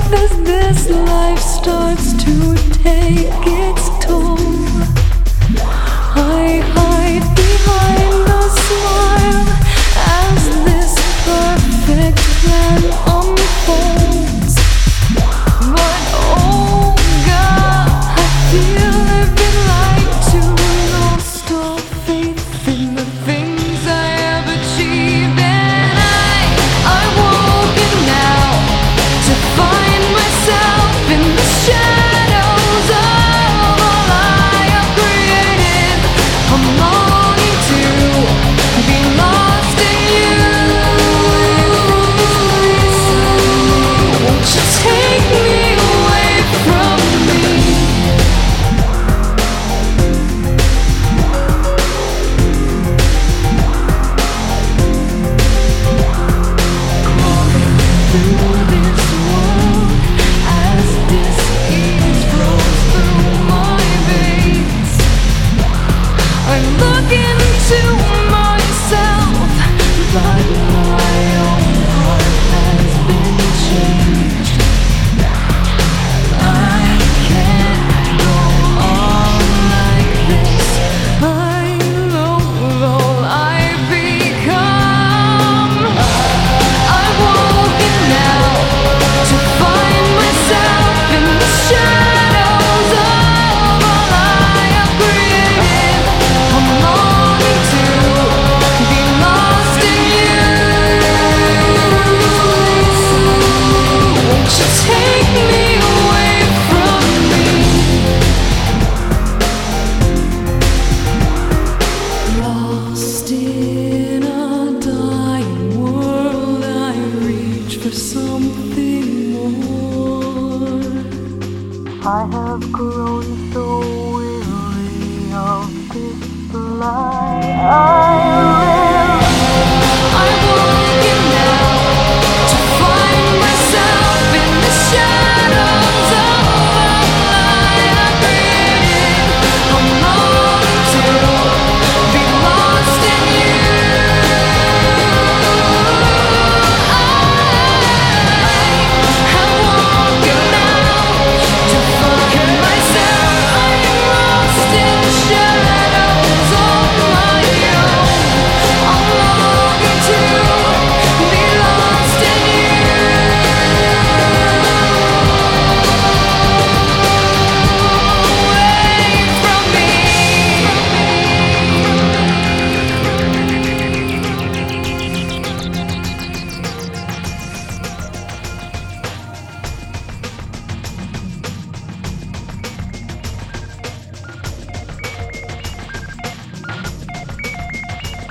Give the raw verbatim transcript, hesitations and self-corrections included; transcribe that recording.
as this life starts to take its toll, I hide behind a smile as this perfect plan unfolds. But oh God, I feel a bit like too lost all faith in the things I have achieved, and I, I'm walking now to find myself in the shadows of all I have created. I'm longing to be lost in you. Won't you take me away from me? Crawling through this world as disease flows through my veins, I look into myself, but my own heart has been changed. I can't go on like this. I loathe all I've become. I'm walking now to find myself in the shadows of all I have created. I'm longing to be lost in you. Won't you take me away from me? Lost in a dying world, I reach for something more. I have grown so weary of this life.